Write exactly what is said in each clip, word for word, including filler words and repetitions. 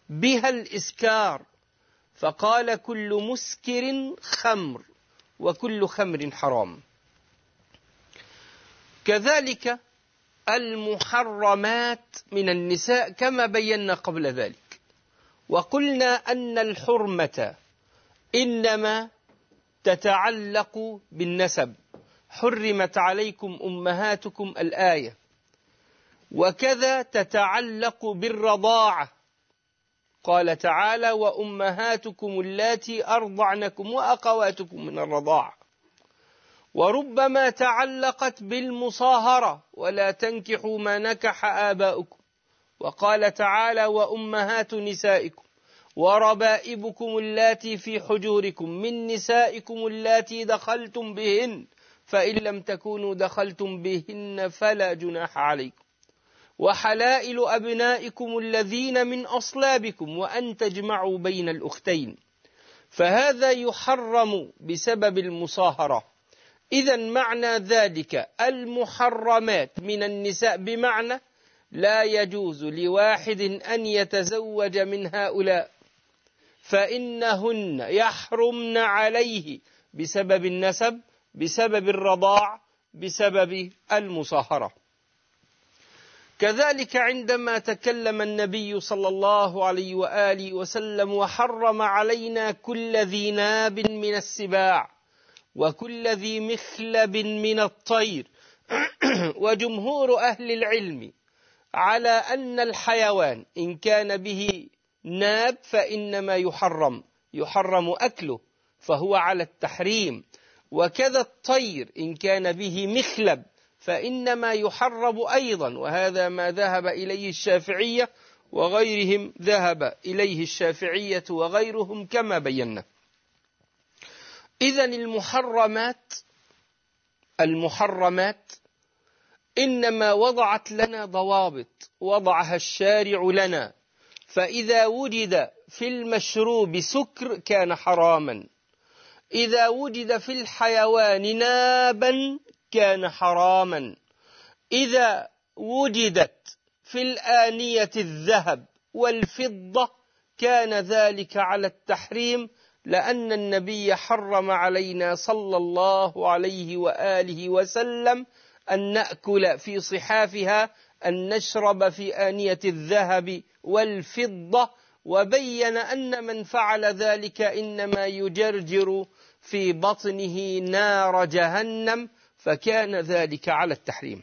بها الإسكار، فقال كل مسكر خمر وكل خمر حرام. كذلك المحرمات من النساء كما بينا قبل ذلك، وقلنا أن الحرمة إنما تتعلق بالنسب، حرمت عليكم أمهاتكم الآية، وكذا تتعلق بالرضاعة، قال تعالى وأمهاتكم اللاتي أرضعنكم وأخواتكم من الرضاعة. وربما تعلقت بالمصاهرة ولا تنكحوا ما نكح آباؤكم، وقال تعالى وأمهات نسائكم وربائبكم اللاتي في حجوركم من نسائكم اللاتي دخلتم بهن فإن لم تكونوا دخلتم بهن فلا جناح عليكم، وحلائل أبنائكم الذين من أصلابكم وأن تجمعوا بين الأختين، فهذا يحرم بسبب المصاهرة. إذن معنى ذلك المحرمات من النساء بمعنى لا يجوز لواحد أن يتزوج من هؤلاء، فإنهن يحرمن عليه بسبب النسب، بسبب الرضاع، بسبب المصاهرة. كذلك عندما تكلم النبي صلى الله عليه وآله وسلم وحرم علينا كل ذي ناب من السباع وكل ذي مخلب من الطير، وجمهور أهل العلم على أن الحيوان إن كان به ناب فإنما يحرم يحرم أكله فهو على التحريم، وكذا الطير إن كان به مخلب فإنما يحرم أيضا، وهذا ما ذهب إليه الشافعية وغيرهم ذهب إليه الشافعية وغيرهم كما بينا. إذن المحرمات المحرمات إنما وضعت لنا ضوابط وضعها الشارع لنا، فإذا وجد في المشروب سكر كان حراما، إذا وجد في الحيوان نابا كان حراما، إذا وجدت في الآنية الذهب والفضة كان ذلك على التحريم، لأن النبي حرم علينا صلى الله عليه وآله وسلم أن نأكل في صحافها، أن نشرب في آنية الذهب والفضة، وبين أن من فعل ذلك إنما يجرجر في بطنه نار جهنم، فكان ذلك على التحريم.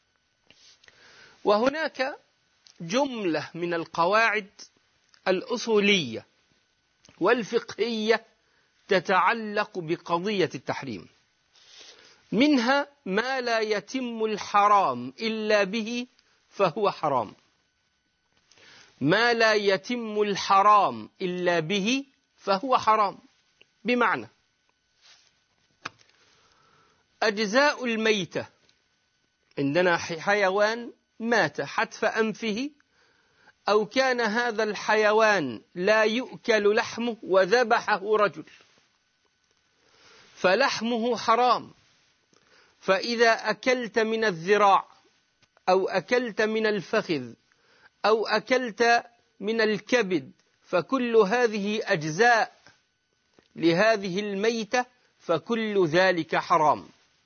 وهناك جملة من القواعد الأصولية والفقهية تتعلق بقضية التحريم، منها ما لا يتم الحرام إلا به فهو حرام، ما لا يتم الحرام إلا به فهو حرام. بمعنى أجزاء الميتة، عندنا حيوان مات حتف أنفه أو كان هذا الحيوان لا يؤكل لحمه وذبحه رجل فلحمه حرام، فإذا أكلت من الذراع أو أكلت من الفخذ أو أكلت من الكبد فكل هذه أجزاء لهذه الميتة، فكل ذلك حرام.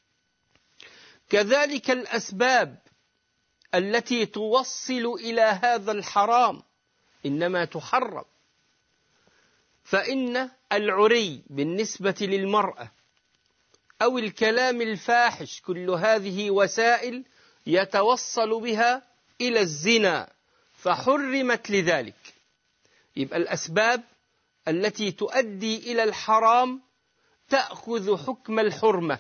كذلك الأسباب التي توصل إلى هذا الحرام إنما تحرم، فإن العري بالنسبة للمرأة أو الكلام الفاحش كل هذه وسائل يتوصل بها إلى الزنا فحرمت لذلك. يبقى الأسباب التي تؤدي إلى الحرام تأخذ حكم الحرمة.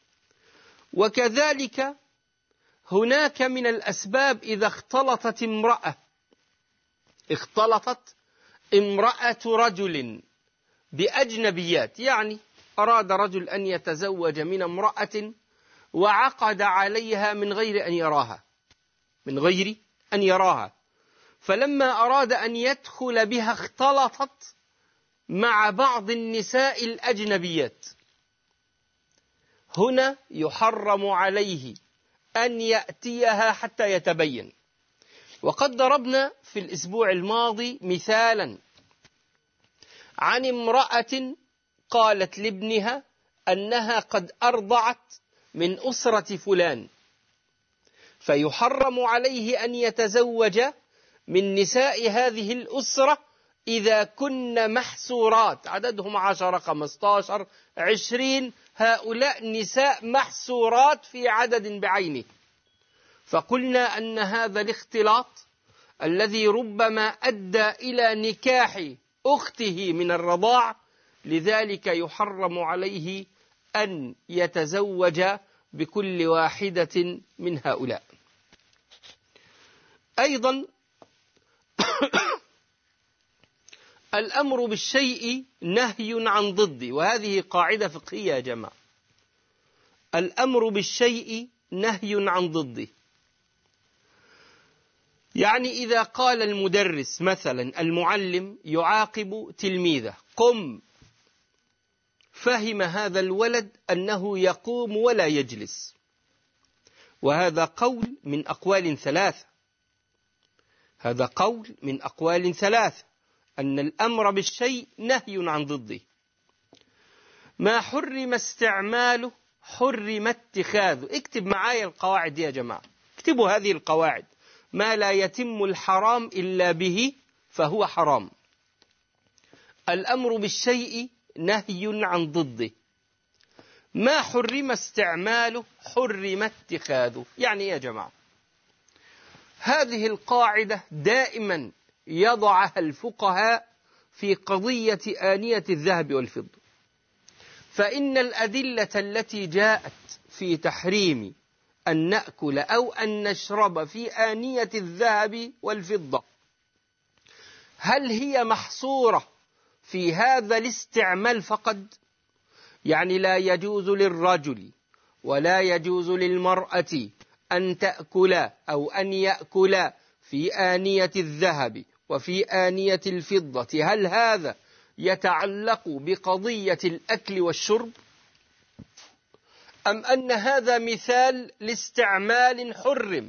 وكذلك هناك من الأسباب إذا اختلطت امرأة اختلطت امرأة رجل بأجنبيات، يعني أراد رجل أن يتزوج من امرأة وعقد عليها من غير أن يراها من غير أن يراها فلما أراد أن يدخل بها اختلطت مع بعض النساء الأجنبيات، هنا يحرم عليه أن يأتيها حتى يتبين، وقد ضربنا في الأسبوع الماضي مثالا عن امرأة قالت لابنها أنها قد أرضعت من أسرة فلان، فيحرم عليه أن يتزوج من نساء هذه الأسرة إذا كن محسورات، عددهم عشرة خمستاشر عشرين، هؤلاء نساء محسورات في عدد بعينه. فقلنا أن هذا الاختلاط الذي ربما أدى إلى نكاح أخته من الرضاع، لذلك يحرم عليه أن يتزوج بكل واحدة من هؤلاء. أيضا الأمر بالشيء نهي عن ضده، وهذه قاعدة فقهية يا جماعة. الأمر بالشيء نهي عن ضده، يعني إذا قال المدرس مثلا المعلم يعاقب تلميذه قم، فهم هذا الولد أنه يقوم ولا يجلس، وهذا قول من أقوال ثلاثة، هذا قول من أقوال ثلاثة أن الأمر بالشيء نهي عن ضده. ما حرم استعماله حرم اتخاذه. اكتب معايا القواعد دي يا جماعة، اكتبوا هذه القواعد. ما لا يتم الحرام إلا به فهو حرام. الأمر بالشيء نهي عن ضده. ما حرم استعماله حرم اتخاذه. يعني يا جماعة هذه القاعدة دائما يضعها الفقهاء في قضية آنية الذهب والفضة، فإن الأدلة التي جاءت في تحريم أن نأكل أو أن نشرب في آنية الذهب والفضة هل هي محصورة في هذا الاستعمال فقط؟ يعني لا يجوز للرجل ولا يجوز للمرأة أن تأكل أو أن يأكل في آنية الذهب وفي آنية الفضة، هل هذا يتعلق بقضية الأكل والشرب؟ أم أن هذا مثال لاستعمال حرم،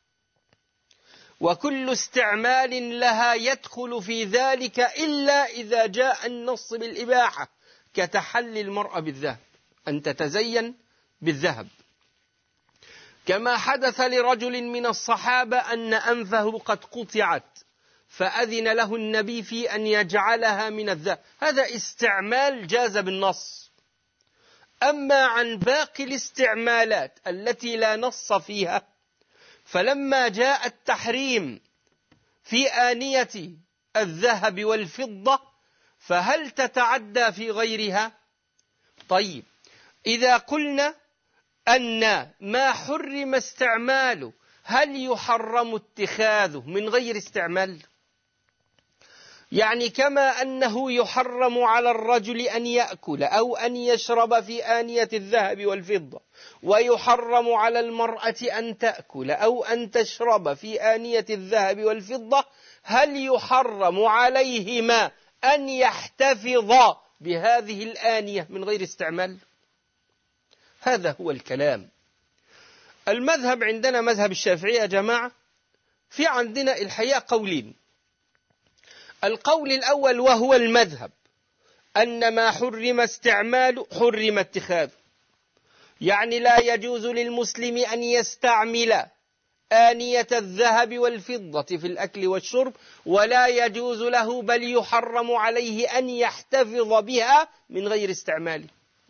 وكل استعمال لها يدخل في ذلك إلا إذا جاء النص بالإباحة، كتحلي المرأة بالذهب، أن تتزين بالذهب، كما حدث لرجل من الصحابة أن أنفه قد قطعت فأذن له النبي في أن يجعلها من الذهب، هذا استعمال جاز بالنص. أما عن باقي الاستعمالات التي لا نص فيها، فلما جاء التحريم في آنية الذهب والفضة فهل تتعدى في غيرها؟ طيب إذا قلنا أن ما حرم استعماله هل يحرم اتخاذه من غير استعمال؟ يعني كما أنه يحرم على الرجل أن يأكل أو أن يشرب في آنية الذهب والفضة، ويحرم على المرأة أن تأكل أو أن تشرب في آنية الذهب والفضة، هل يحرم عليهما أن يحتفظ بهذه الآنية من غير استعمال؟ هذا هو الكلام. المذهب عندنا مذهب الشافعية يا جماعة في عندنا الحقيقة قولين. القول الأول وهو المذهب أن ما حرم استعماله حرم اتخاذه، يعني لا يجوز للمسلم أن يستعمل آنية الذهب والفضة في الأكل والشرب، ولا يجوز له بل يحرم عليه أن يحتفظ بها من غير استعماله.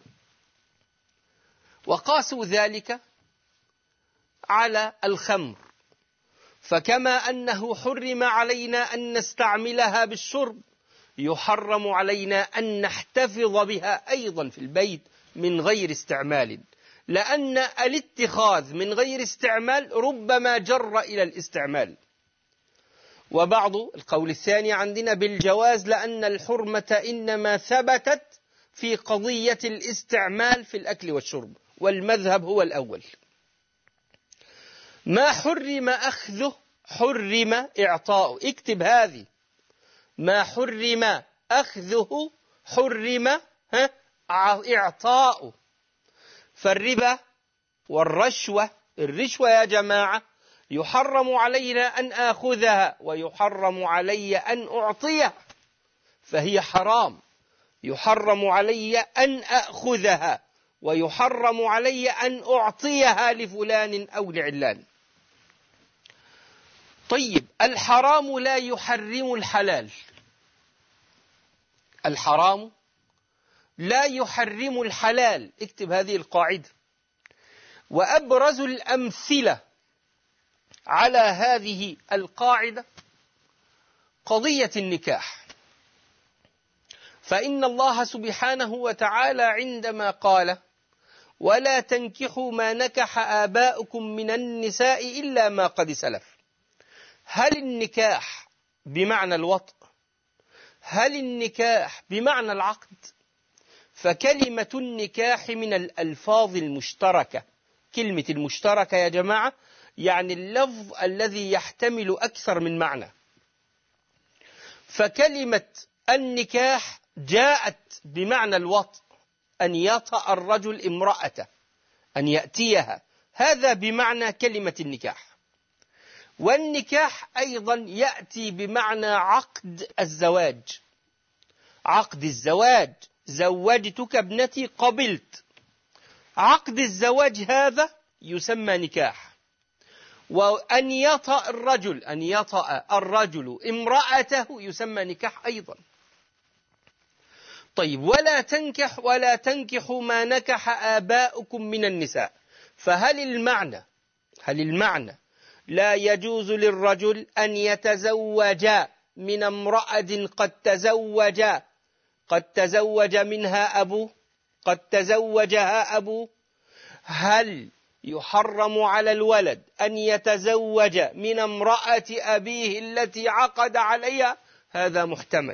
وقاسوا ذلك على الخمر، فكما أنه حرم علينا أن نستعملها بالشرب، يحرم علينا أن نحتفظ بها أيضا في البيت من غير استعمال، لأن الاتخاذ من غير استعمال ربما جر إلى الاستعمال. وبعض القول الثاني عندنا بالجواز، لأن الحرمة إنما ثبتت في قضية الاستعمال في الأكل والشرب، والمذهب هو الأول. ما حرم أخذه حرم إعطاؤه. اكتب هذه، ما حرم أخذه حرم إعطاؤه. فالربا والرشوة، الرشوة يا جماعة يحرم علينا أن آخذها ويحرم علي أن أعطيها، فهي حرام. يحرم علي أن أخذها ويحرم علي أن أعطيها لفلان أو لعلان. طيب، الحرام لا يحرم الحلال. الحرام لا يحرم الحلال، اكتب هذه القاعدة. وأبرز الأمثلة على هذه القاعدة قضية النكاح. فإن الله سبحانه وتعالى عندما قال: ولا تنكحوا ما نكح آباؤكم من النساء إلا ما قد سلف، هل النكاح بمعنى الوطء؟ هل النكاح بمعنى العقد؟ فكلمة النكاح من الألفاظ المشتركة. كلمة المشتركة يا جماعة يعني اللفظ الذي يحتمل أكثر من معنى. فكلمة النكاح جاءت بمعنى الوطء، أن يطأ الرجل امرأته، أن يأتيها، هذا بمعنى كلمة النكاح. والنكاح أيضا يأتي بمعنى عقد الزواج. عقد الزواج، زوجتك ابنتي قبلت، عقد الزواج هذا يسمى نكاح. وأن يطأ الرجل أن يطأ الرجل امرأته يسمى نكاح أيضا. طيب، ولا تنكح ولا تنكحوا ما نكح آباؤكم من النساء، فهل المعنى هل المعنى لا يجوز للرجل أن يتزوج من امرأة قد تزوج قد تزوج منها أبوه، قد تزوجها أبوه؟ هل يحرم على الولد أن يتزوج من امرأة أبيه التي عقد عليها؟ هذا محتمل.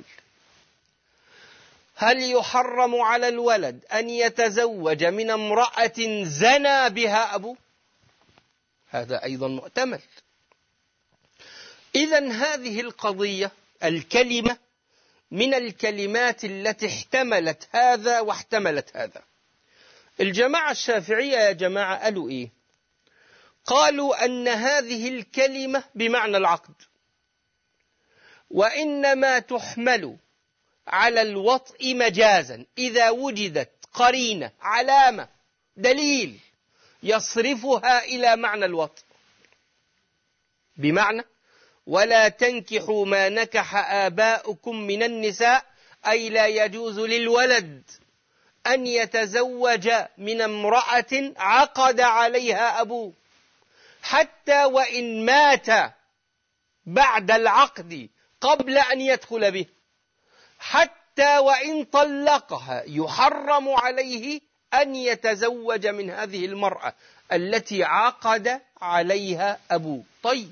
هل يحرم على الولد أن يتزوج من امرأة زنى بها أبوه؟ هذا أيضا محتمل. إذن هذه القضية، الكلمة من الكلمات التي احتملت هذا واحتملت هذا. الجماعة الشافعية يا جماعة قالوا إيه؟ قالوا أن هذه الكلمة بمعنى العقد، وإنما تحمل على الوطء مجازا إذا وجدت قرينة، علامة، دليل يصرفها إلى معنى الوطء. بمعنى ولا تنكحوا ما نكح آباؤكم من النساء، أي لا يجوز للولد أن يتزوج من امرأة عقد عليها أبوه، حتى وإن مات بعد العقد قبل أن يدخل به، حتى وإن طلقها يحرم عليه أن يتزوج من هذه المرأة التي عقد عليها أبوه. طيب،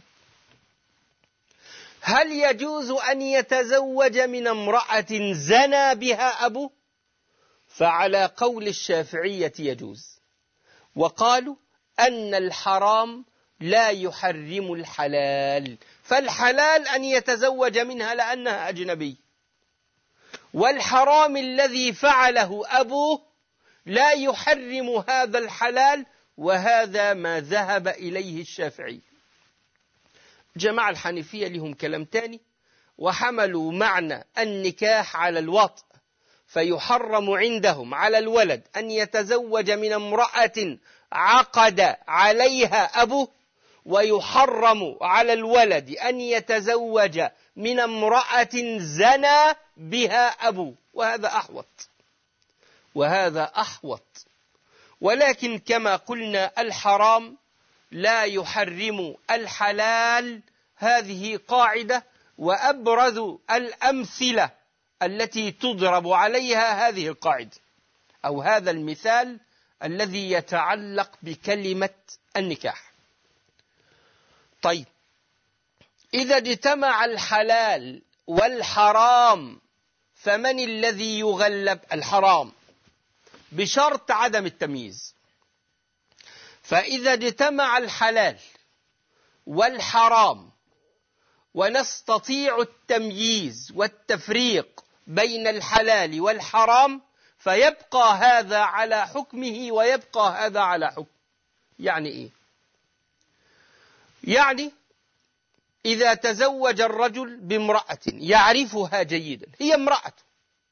هل يجوز أن يتزوج من امرأة زنى بها أبوه؟ فعلى قول الشافعية يجوز، وقالوا أن الحرام لا يحرم الحلال، فالحلال أن يتزوج منها لأنها أجنبي، والحرام الذي فعله أبوه لا يحرم هذا الحلال، وهذا ما ذهب إليه الشافعي. جماعة الحنفية لهم كلام تاني، وحملوا معنى النكاح على الوطء، فيحرم عندهم على الولد أن يتزوج من امرأة عقد عليها أبوه، ويحرم على الولد أن يتزوج من امرأة زنى بها أبوه، وهذا أحوط وهذا أحوط. ولكن كما قلنا الحرام لا يحرم الحلال، هذه قاعدة، وأبرز الأمثلة التي تضرب عليها هذه القاعدة أو هذا المثال الذي يتعلق بكلمة النكاح. طيب، إذا اجتمع الحلال والحرام فمن الذي يغلب؟ الحرام، بشرط عدم التمييز. فإذا اجتمع الحلال والحرام ونستطيع التمييز والتفريق بين الحلال والحرام، فيبقى هذا على حكمه ويبقى هذا على حكم. يعني إيه؟ يعني إذا تزوج الرجل بامرأة يعرفها جيدا، هي امرأته،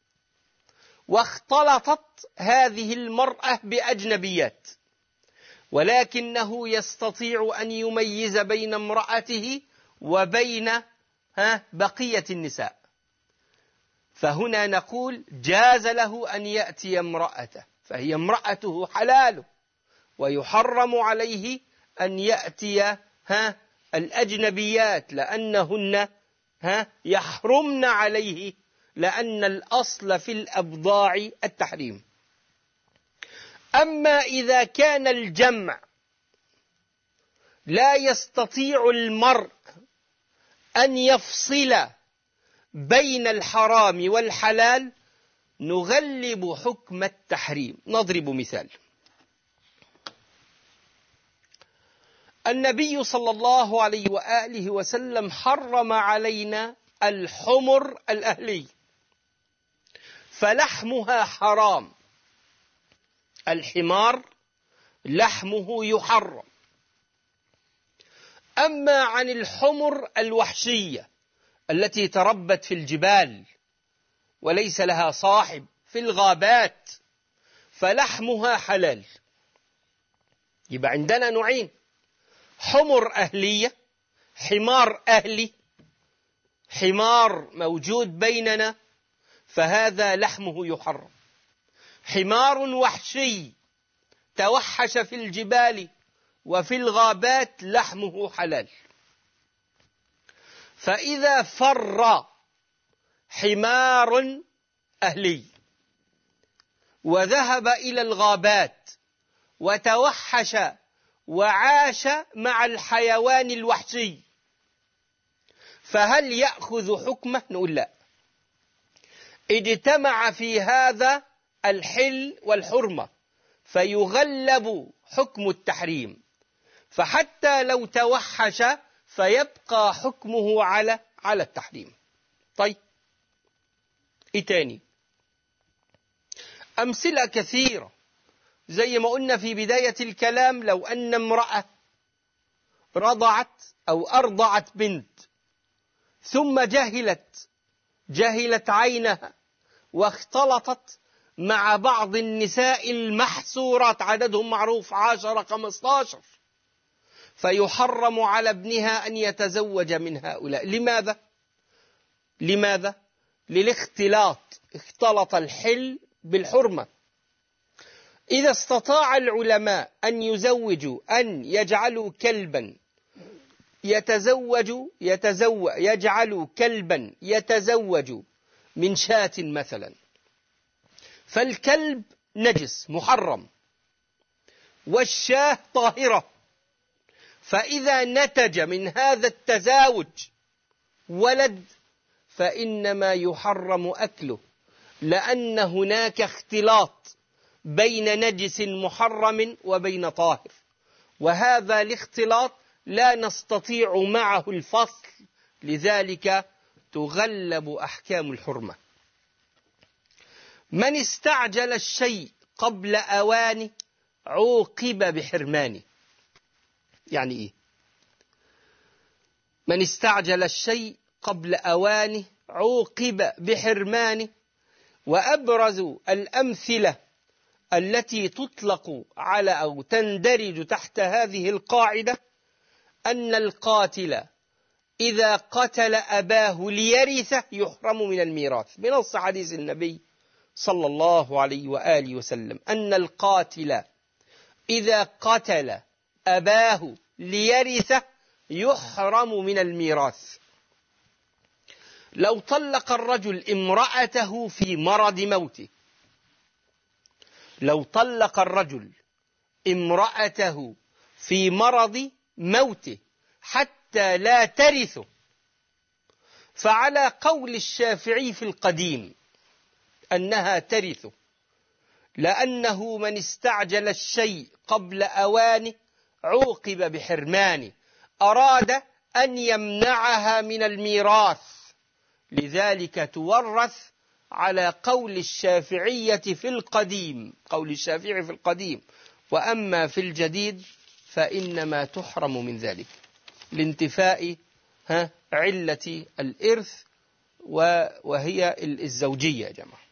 واختلطت هذه المرأة بأجنبيات، ولكنه يستطيع أن يميز بين امرأته وبين ها بقية النساء، فهنا نقول جاز له أن يأتي امرأته، فهي امرأته حلال، ويحرم عليه أن يأتي ها الأجنبيات لأنهن ها يحرمن عليه، لأن الأصل في الأبضاع التحريم. أما إذا كان الجمع لا يستطيع المرء أن يفصل بين الحرام والحلال، نغلب حكم التحريم. نضرب مثال: النبي صلى الله عليه وآله وسلم حرم علينا الحمر الأهلي، فلحمها حرام، الحمار لحمه يحرم. أما عن الحمر الوحشية التي تربت في الجبال وليس لها صاحب في الغابات، فلحمها حلال. يبقى عندنا نوعين: حمر أهلية، حمار أهلي، حمار موجود بيننا فهذا لحمه يحرم. حمار وحشي توحش في الجبال وفي الغابات لحمه حلال. فإذا فر حمار أهلي وذهب إلى الغابات وتوحش وعاش مع الحيوان الوحشي، فهل يأخذ حكمه؟ نقول لا، اجتمع في هذا الحل والحرمة، فيغلب حكم التحريم، فحتى لو توحش فيبقى حكمه على على التحريم. طيب ايه تاني؟ أمثلة كثيرة، زي ما قلنا في بداية الكلام: لو أن امرأة رضعت أو أرضعت بنت ثم جهلت جهلت عينها واختلطت مع بعض النساء المحسورات، عددهم معروف عشرة خمستاشر، فيحرم على ابنها أن يتزوج من هؤلاء. لماذا؟ لماذا؟ للاختلاط، اختلط الحل بالحرمة. إذا استطاع العلماء أن يزوجوا أن يجعلوا كلبا يتزوج يتزوج يجعلوا كلبا يتزوج من شاة مثلا، فالكلب نجس محرم والشاة طاهرة، فإذا نتج من هذا التزاوج ولد فإنما يحرم أكله، لأن هناك اختلاط بين نجس محرم وبين طاهر، وهذا الاختلاط لا نستطيع معه الفصل، لذلك تغلب أحكام الحرمة. من استعجل الشيء قبل أوانه عوقب بحرمانه. يعني إيه؟ من استعجل الشيء قبل أوانه عوقب بحرمانه. وأبرز الأمثلة التي تطلق على أو تندرج تحت هذه القاعدة أن القاتل إذا قتل أباه ليرثه يحرم من الميراث، بنص حديث النبي صلى الله عليه وآله وسلم أن القاتل إذا قتل أباه ليرثه يحرم من الميراث. لو طلق الرجل امرأته في مرض موته، لو طلق الرجل امرأته في مرض موته حتى لا ترثه، فعلى قول الشافعي في القديم أنها ترثه، لأنه من استعجل الشيء قبل أوانه عوقب بحرمانه، أراد أن يمنعها من الميراث، لذلك تورث على قول الشافعية في القديم، قول الشافعي في القديم، وأما في الجديد فإنما تحرم من ذلك. لانتفاء ها علة الإرث وهي الزوجية يا جماعة.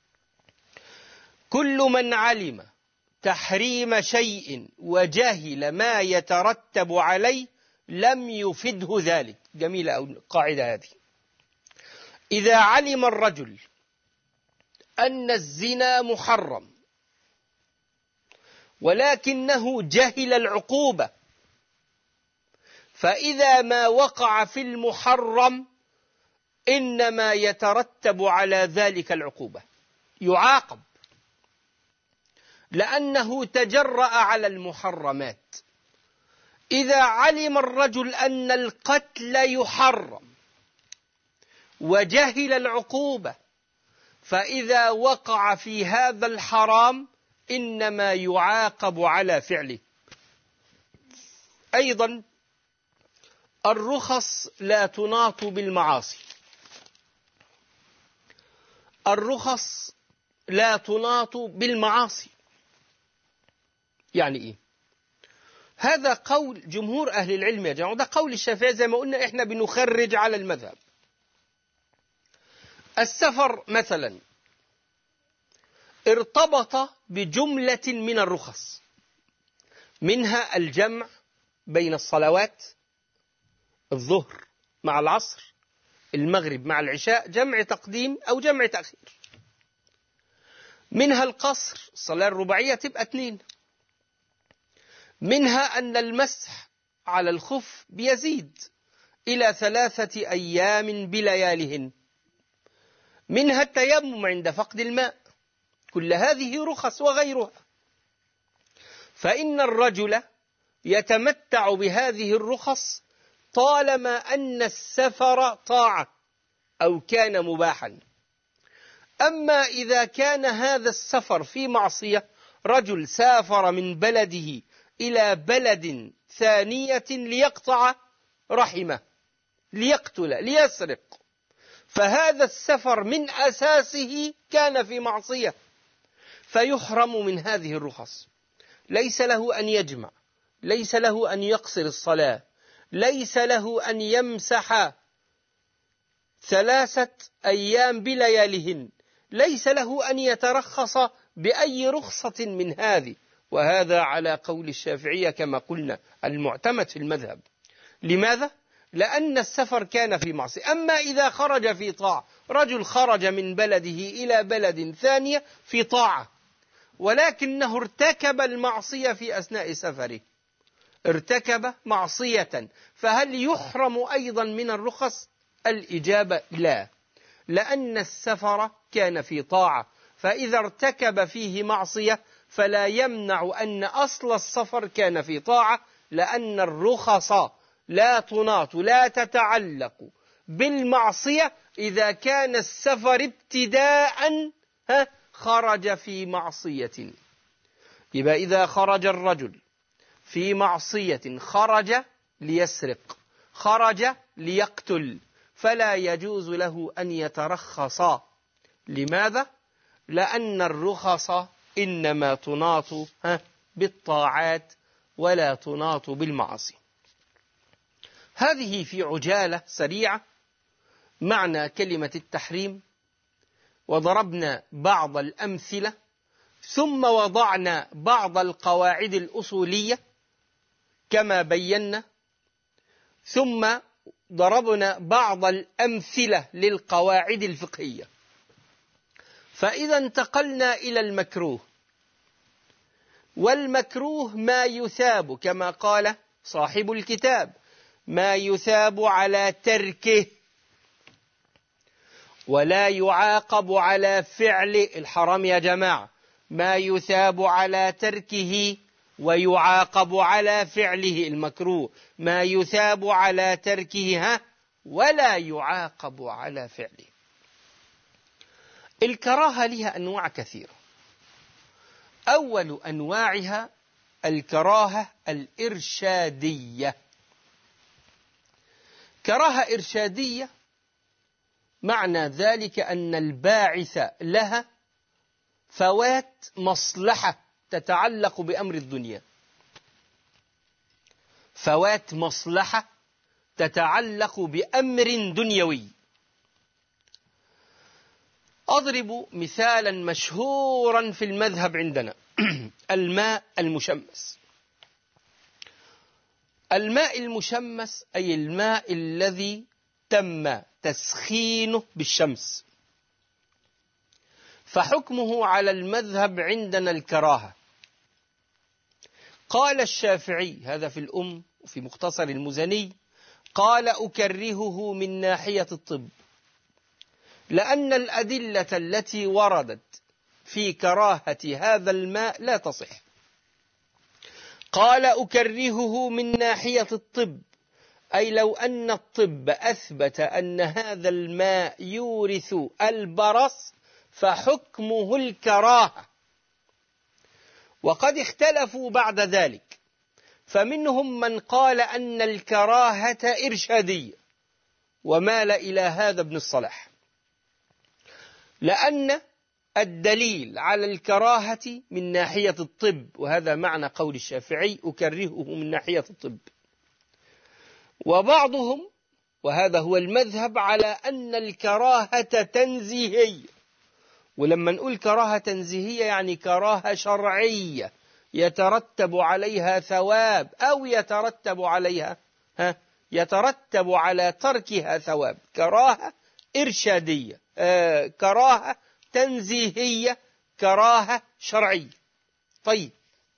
كل من علم تحريم شيء وجهل ما يترتب عليه لم يفده ذلك. جميلة أو قاعدة هذه. إذا علم الرجل أن الزنا محرم ولكنه جهل العقوبة، فإذا ما وقع في المحرم إنما يترتب على ذلك العقوبة، يعاقب لأنه تجرأ على المحرمات. إذا علم الرجل أن القتل يحرم وجهل العقوبة، فإذا وقع في هذا الحرام إنما يعاقب على فعله. أيضا الرخص لا تناط بالمعاصي. الرخص لا تناط بالمعاصي. يعني إيه؟ هذا قول جمهور أهل العلم يا جماعة، وده قول الشافعي. زي ما قلنا إحنا بنخرج على المذهب. السفر مثلا ارتبط بجملة من الرخص، منها الجمع بين الصلوات، الظهر مع العصر، المغرب مع العشاء، جمع تقديم أو جمع تأخير. منها القصر، الصلاة الرباعية تبقى اثنين. منها أن المسح على الخف بيزيد إلى ثلاثة أيام بليالهن. منها التيمم عند فقد الماء. كل هذه رخص وغيرها. فإن الرجل يتمتع بهذه الرخص طالما أن السفر طاعة أو كان مباحا. أما إذا كان هذا السفر في معصية، رجل سافر من بلده إلى بلد ثانية ليقطع رحمه، ليقتل، ليسرق، فهذا السفر من أساسه كان في معصية، فيحرم من هذه الرخص. ليس له أن يجمع، ليس له أن يقصر الصلاة، ليس له أن يمسح ثلاثة أيام بليالهن، ليس له أن يترخص بأي رخصة من هذه. وهذا على قول الشافعية كما قلنا المعتمد في المذهب. لماذا؟ لأن السفر كان في معصية. أما إذا خرج في طاعة، رجل خرج من بلده إلى بلد ثانية في طاعة، ولكنه ارتكب المعصية في أثناء سفره، ارتكب معصية، فهل يحرم أيضا من الرخص؟ الإجابة لا، لأن السفر كان في طاعة، فإذا ارتكب فيه معصية فلا يمنع أن أصل السفر كان في طاعة، لأن الرخص لا تناط، لا تتعلق بالمعصية إذا كان السفر ابتداء خرج في معصية. يبقى إذا خرج الرجل في معصية، خرج ليسرق، خرج ليقتل، فلا يجوز له أن يترخص. لماذا؟ لأن الرخص إنما تناط بالطاعات ولا تناط بالمعاصي. هذه في عجالة سريعة معنى كلمة التحريم، وضربنا بعض الأمثلة، ثم وضعنا بعض القواعد الأصولية كما بينا، ثم ضربنا بعض الأمثلة للقواعد الفقهية. فإذا انتقلنا إلى المكروه، والمكروه ما يثاب كما قال صاحب الكتاب، ما يثاب على تركه ولا يعاقب على فعل الحرام. يا جماعة، ما يثاب على تركه ويعاقب على فعله المكروه، ما يثاب على تركه ها ولا يعاقب على فعله. الكراهة لها أنواع كثيرة. أول أنواعها الكراهة الإرشادية. كراهة إرشادية معنى ذلك أن الباعث لها فوات مصلحة تتعلق بأمر الدنيا، فوات مصلحة تتعلق بأمر دنيوي. أضرب مثالا مشهورا في المذهب عندنا الماء المشمس. الماء المشمس أي الماء الذي تم تسخينه بالشمس، فحكمه على المذهب عندنا الكراهة. قال الشافعي هذا في الأم وفي مختصر المزني، قال أكرهه من ناحية الطب، لأن الأدلة التي وردت في كراهة هذا الماء لا تصح. قال أكرهه من ناحية الطب، أي لو أن الطب أثبت أن هذا الماء يورث البرص فحكمه الكراهة. وقد اختلفوا بعد ذلك، فمنهم من قال أن الكراهة إرشادية، ومال إلى هذا ابن الصلاح، لأن الدليل على الكراهة من ناحية الطب، وهذا معنى قول الشافعي أكرهه من ناحية الطب. وبعضهم وهذا هو المذهب على أن الكراهة تنزيهية، ولما نقول كراهة تنزيهية يعني كراهة شرعية يترتب عليها ثواب أو يترتب عليها ها يترتب على تركها ثواب. كراهة إرشادية، آه كراهة تنزيهية، كراهة شرعية. طيب،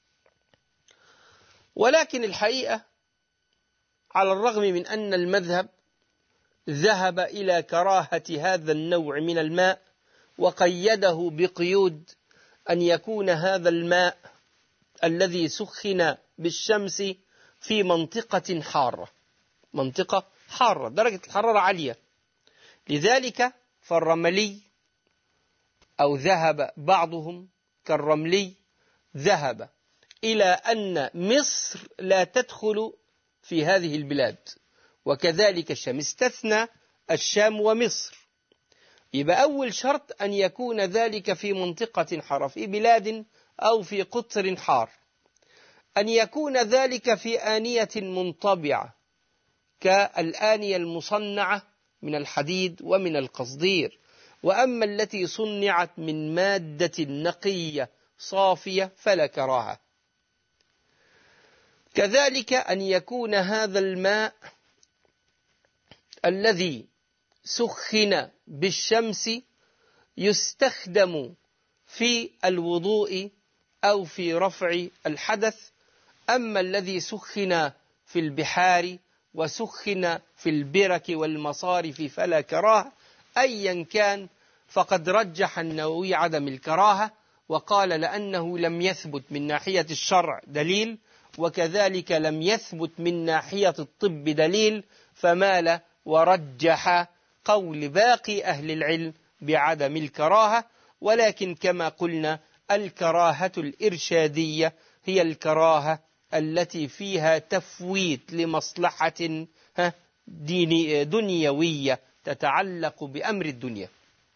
ولكن الحقيقة على الرغم من أن المذهب ذهب إلى كراهة هذا النوع من الماء وقيده بقيود أن يكون هذا الماء الذي سخن بالشمس في منطقة حارة، منطقة حارة درجة الحرارة عالية. لذلك فالرملي أو ذهب بعضهم كالرملي ذهب إلى أن مصر لا تدخل في هذه البلاد، وكذلك الشام، استثنى الشام ومصر. يبقى أول شرط أن يكون ذلك في منطقة حارة، في بلاد أو في قطر حار، أن يكون ذلك في آنية منطبعة كالآنية المصنعة من الحديد ومن القصدير. وأما التي صنعت من مادة نقية صافية فلا كراهة. كذلك أن يكون هذا الماء الذي سخن بالشمس يستخدم في الوضوء أو في رفع الحدث. أما الذي سخن في البحار وسخن في البرك والمصارف فلا كراهة. أيا كان فقد رجح النووي عدم الكراهة، وقال لأنه لم يثبت من ناحية الشرع دليل، وكذلك لم يثبت من ناحية الطب دليل، فمال ورجح قول باقي أهل العلم بعدم الكراهة. ولكن كما قلنا الكراهة الإرشادية هي الكراهة التي فيها تفويت لمصلحة ديني دنيوية تتعلق بأمر الدنيا.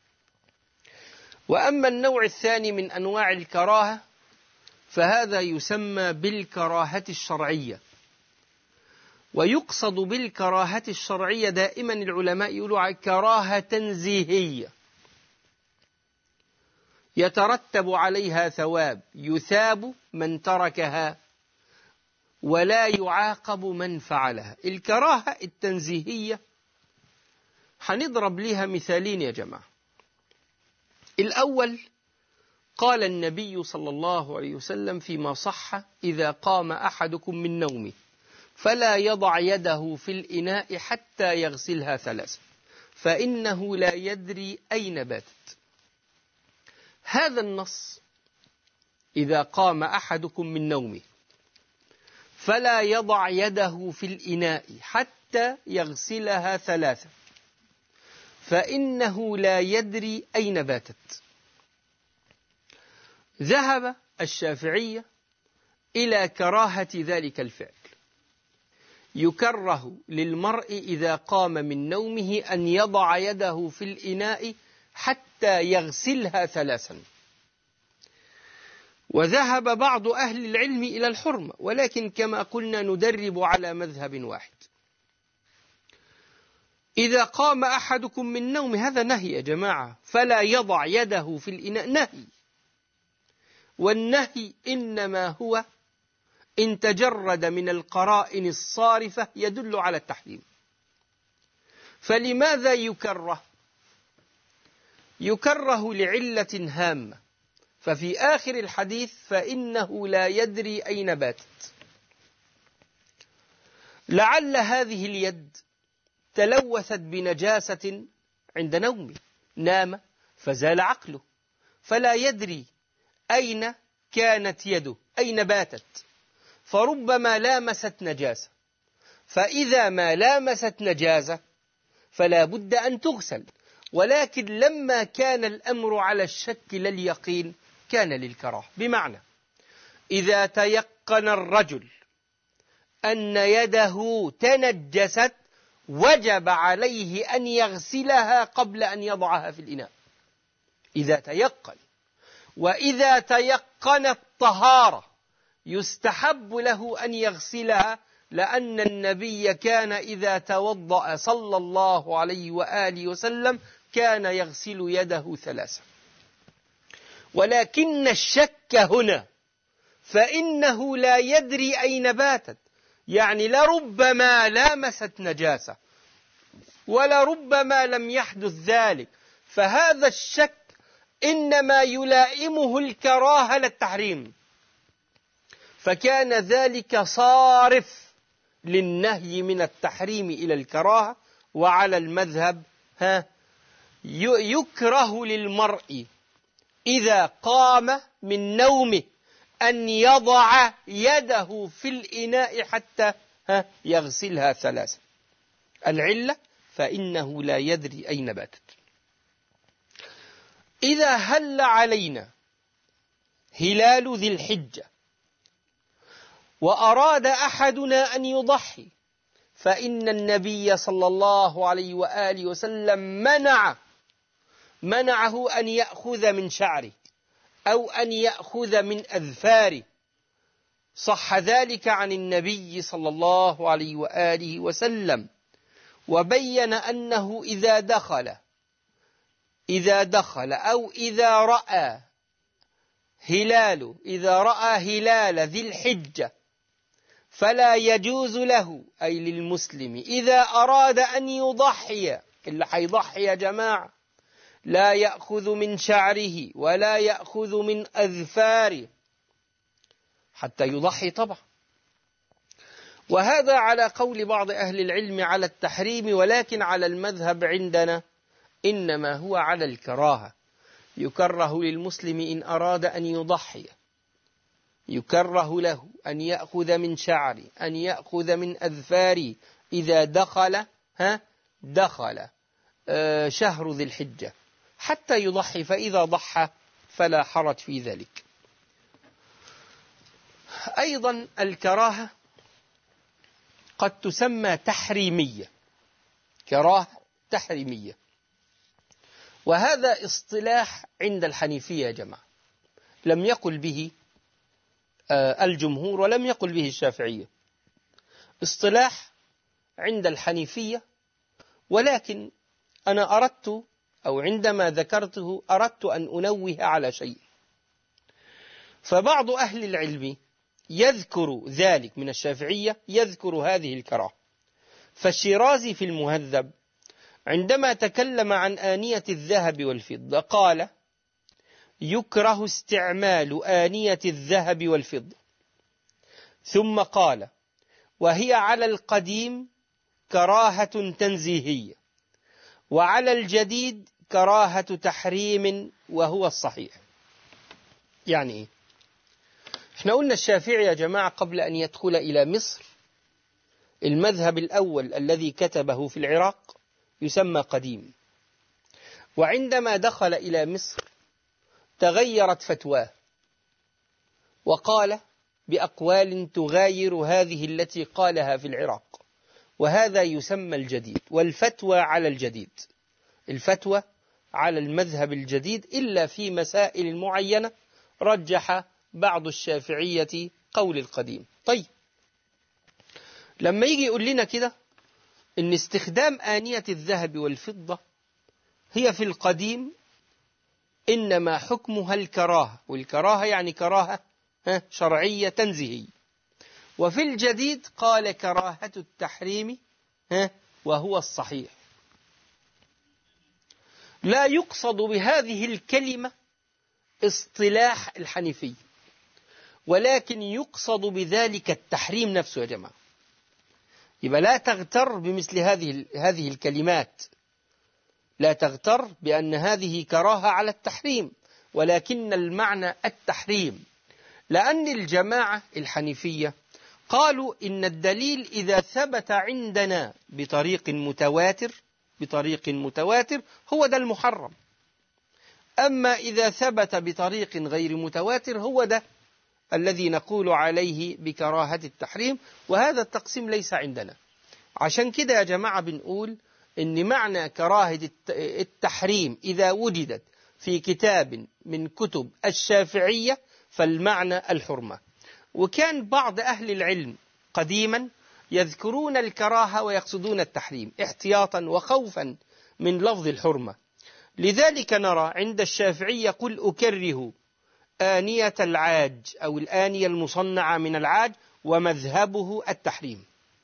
وأما النوع الثاني من أنواع الكراهة فهذا يسمى بالكراهة الشرعية. ويقصد بالكراهة الشرعية دائما العلماء يقولوا كراهة تنزيهية يترتب عليها ثواب، يثاب من تركها ولا يعاقب من فعلها. الكراهة التنزيهية هنضرب لها مثالين يا جماعة. الأول قال النبي صلى الله عليه وسلم فيما صح: إذا قام أحدكم من نومه فلا يضع يده في الإناء حتى يغسلها ثلاثا فإنه لا يدري أين باتت. هذا النص إذا قام أحدكم من نومه فلا يضع يده في الإناء حتى يغسلها ثلاثا فإنه لا يدري أين باتت. ذهب الشافعية إلى كراهة ذلك الفعل. يكره للمرء إذا قام من نومه أن يضع يده في الإناء حتى يغسلها ثلاثا. وذهب بعض أهل العلم إلى الحرمة، ولكن كما قلنا ندرب على مذهب واحد. إذا قام أحدكم من نوم، هذا نهي يا جماعة، فلا يضع يده في الإناء، نهي. والنهي إنما هو إن تجرد من القرائن الصارفة يدل على التحريم. فلماذا يكره؟ يكره لعلة هامة. ففي آخر الحديث فإنه لا يدري أين باتت. لعل هذه اليد تلوثت بنجاسة عند نومه، نام فزال عقله، فلا يدري أين كانت يده، أين باتت، فربما لامست نجاسة. فإذا ما لامست نجاسة فلا بد أن تغسل. ولكن لما كان الأمر على الشك لا اليقين كان للكراهة. بمعنى إذا تيقن الرجل أن يده تنجست وجب عليه أن يغسلها قبل أن يضعها في الإناء، إذا تيقن. وإذا تيقن الطهارة يستحب له أن يغسلها، لأن النبي كان إذا توضأ صلى الله عليه وآله وسلم كان يغسل يده ثلاثة. ولكن الشك هنا فإنه لا يدري أين باتت، يعني لربما لامست نجاسة ولربما لم يحدث ذلك، فهذا الشك إنما يلائمه الكراهة للتحريم، فكان ذلك صارف للنهي من التحريم إلى الكراهة. وعلى المذهب ها يكره للمرء إذا قام من نومه أن يضع يده في الإناء حتى ها يغسلها ثلاثة. العلة فإنه لا يدري أين باتت. إذا هل علينا هلال ذي الحجة وأراد أحدنا أن يضحي، فإن النبي صلى الله عليه وآله وسلم منع منعه أن يأخذ من شعره أو أن يأخذ من أذفاره. صح ذلك عن النبي صلى الله عليه وآله وسلم، وبين أنه إذا دخل إذا دخل أو إذا رأى هلال إذا رأى هلال ذي الحجة فلا يجوز له، أي للمسلم، إذا أراد أن يضحي، اللي حيضحي يا جماعة لا يأخذ من شعره ولا يأخذ من أذفاره حتى يضحي طبعا. وهذا على قول بعض أهل العلم على التحريم، ولكن على المذهب عندنا إنما هو على الكراهة. يكره للمسلم إن أراد أن يضحي، يكره له أن يأخذ من شعره، أن يأخذ من أذفاره إذا دخل ها دخل آه شهر ذي الحجة حتى يضحي، فإذا ضحى فلا حرج في ذلك. أيضا الكراهة قد تسمى تحريمية، كراهة تحريمية، وهذا اصطلاح عند الحنيفية يا جماعة، لم يقل به الجمهور ولم يقل به الشافعية، اصطلاح عند الحنيفية. ولكن أنا أردت أو عندما ذكرته أردت أن أنوه على شيء. فبعض أهل العلم يذكر ذلك من الشافعية، يذكر هذه الكراهة. فالشيرازي في المهذب عندما تكلم عن آنية الذهب والفضة قال: يكره استعمال آنية الذهب والفضة، ثم قال: وهي على القديم كراهة تنزيهية، وعلى الجديد كراهة تحريم، وهو الصحيح. يعني إيه؟ احنا قلنا الشافعي يا جماعة قبل أن يدخل إلى مصر المذهب الأول الذي كتبه في العراق يسمى قديم، وعندما دخل إلى مصر تغيرت فتواه وقال بأقوال تغاير هذه التي قالها في العراق، وهذا يسمى الجديد. والفتوى على الجديد، الفتوى على المذهب الجديد، إلا في مسائل معينة رجح بعض الشافعية قول القديم. طيب، لما يجي يقول لنا كده إن استخدام آنية الذهب والفضة هي في القديم إنما حكمها الكراهة، والكراهة يعني كراهة شرعية تنزيهية. وفي الجديد قال كراهة التحريم وهو الصحيح. لا يقصد بهذه الكلمة اصطلاح الحنيفية، ولكن يقصد بذلك التحريم نفسه يا جماعة. يبقى لا تغتر بمثل هذه هذه الكلمات، لا تغتر بأن هذه كراهة على التحريم، ولكن المعنى التحريم. لأن الجماعة الحنيفية قالوا إن الدليل إذا ثبت عندنا بطريق متواتر بطريق متواتر هو ده المحرم، أما إذا ثبت بطريق غير متواتر هو ده الذي نقول عليه بكراهة التحريم. وهذا التقسيم ليس عندنا. عشان كده يا جماعة بنقول إن معنى كراهة التحريم إذا وجدت في كتاب من كتب الشافعية فالمعنى الحرمة. وكان بعض أهل العلم قديما يذكرون الكراهة ويقصدون التحريم احتياطا وخوفا من لفظ الحرمة. لذلك نرى عند الشافعي يقول أكره آنية العاج أو الآنية المصنعة من العاج ومذهبه التحريم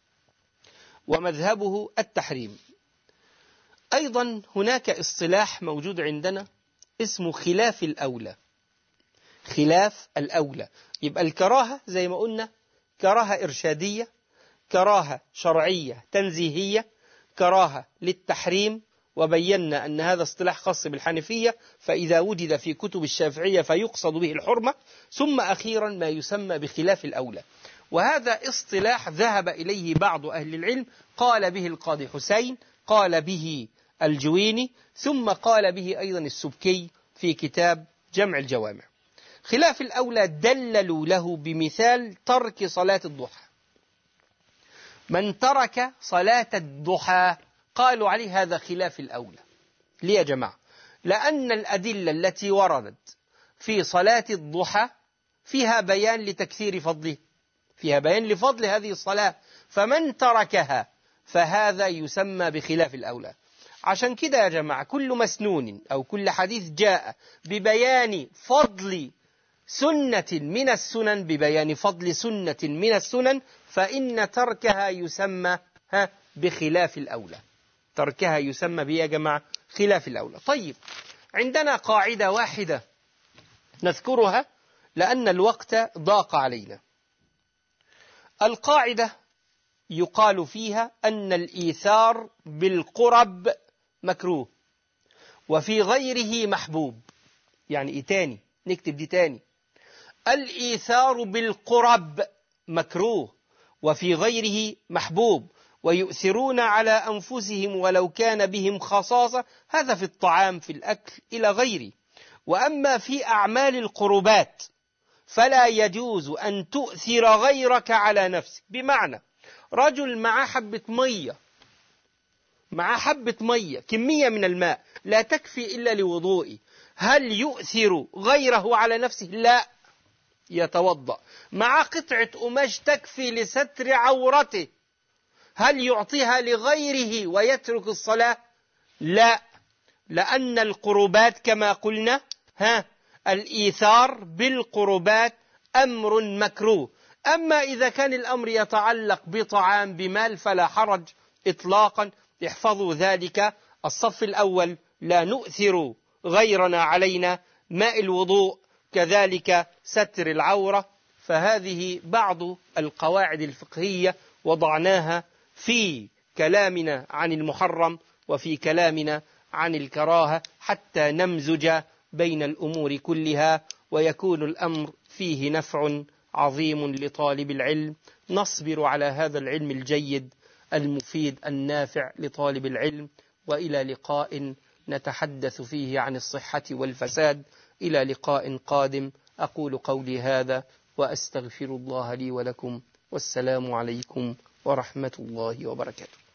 ومذهبه التحريم. أيضا هناك اصطلاح موجود عندنا اسمه خلاف الأولى. خلاف الأولى يبقى الكراهة زي ما قلنا كراهة إرشادية، كراهة شرعية تنزيهية، كراهة للتحريم، وبينا أن هذا اصطلاح خاص بالحنفية، فإذا وجد في كتب الشافعية فيقصد به الحرمة. ثم أخيرا ما يسمى بخلاف الأولى، وهذا اصطلاح ذهب إليه بعض أهل العلم، قال به القاضي حسين، قال به الجويني، ثم قال به أيضا السبكي في كتاب جمع الجوامع. خلاف الأولى دللوا له بمثال ترك صلاة الضحى. من ترك صلاة الضحى قالوا عليه هذا خلاف الأولى. ليه يا جماعة؟ لأن الأدلة التي وردت في صلاة الضحى فيها بيان لتكثير فضله، فيها بيان لفضل هذه الصلاة، فمن تركها فهذا يسمى بخلاف الأولى. عشان كده يا جماعة كل مسنون أو كل حديث جاء ببيان فضل سنة من السنن ببيان فضل سنة من السنن فإن تركها يسمى بخلاف الأولى. تركها يسمى بيه يا جماعة خلاف الأولى. طيب عندنا قاعدة واحدة نذكرها لأن الوقت ضاق علينا. القاعدة يقال فيها أن الإيثار بالقرب مكروه وفي غيره محبوب. يعني إيه تاني؟ نكتب دي تاني. الإيثار بالقرب مكروه وفي غيره محبوب، ويؤثرون على أنفسهم ولو كان بهم خصاصة، هذا في الطعام في الأكل إلى غيره. وأما في أعمال القربات فلا يجوز أن تؤثر غيرك على نفسك. بمعنى رجل مع حبة مية مع حبة مية كمية من الماء لا تكفي إلا لوضوئي، هل يؤثر غيره على نفسه؟ لا، يتوضأ. مع قطعة قماش تكفي لستر عورته، هل يعطيها لغيره ويترك الصلاة؟ لا، لأن القربات كما قلنا ها الإيثار بالقربات أمر مكروه. أما إذا كان الأمر يتعلق بطعام بمال فلا حرج إطلاقا. احفظوا ذلك. الصف الأول لا نؤثر غيرنا علينا، ماء الوضوء كذلك ستر العورة. فهذه بعض القواعد الفقهية وضعناها في كلامنا عن المحرم وفي كلامنا عن الكراهة حتى نمزج بين الأمور كلها ويكون الأمر فيه نفع عظيم لطالب العلم. نصبر على هذا العلم الجيد المفيد النافع لطالب العلم، وإلى لقاء نتحدث فيه عن الصحة والفساد. إلى لقاء قادم. أقول قولي هذا وأستغفر الله لي ولكم، والسلام عليكم ورحمة الله وبركاته.